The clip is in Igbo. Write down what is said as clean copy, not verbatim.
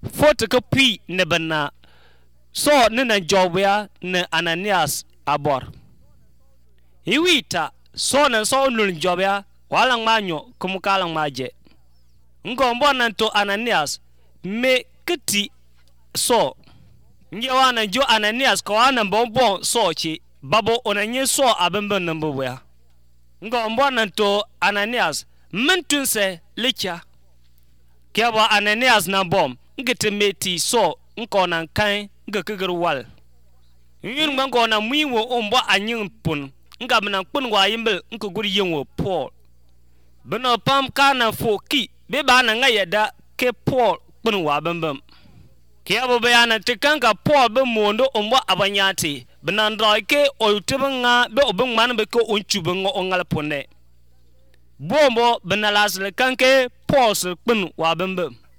foto ka pi ne bana so ne na jobya ne Ananias abor iwita so na so nul jobya wala manyo kumukala maje ngombo nan to Ananias me kiti so nje wana jo Ananias ko wana bonbon so chi babo onanye so abemben nambo ya ngombo nan to Ananias mentunse licha keba Ananias na bom ngete meti so nkona kan ngakegir wal yin mango na muiwo ombo anyin pun ngabna pun wa yimbel nkugur yenwo Paul beno pam kana foki be bana ngayeda ke Paul pun wa bambam keba bayana tikanga Paul be mondo ombo abanyati benandra ke oyutubanga be obengman be ko onchubengo ongal pone bombo benalas le kanke Paul se pun wa bambam